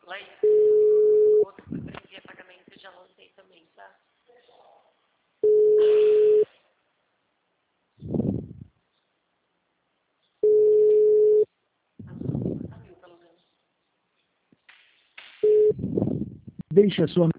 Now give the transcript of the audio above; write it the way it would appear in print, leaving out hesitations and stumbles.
Laís, outro que previa pagamento já lancei também, tá? A mil, pelo menos. Deixe a sua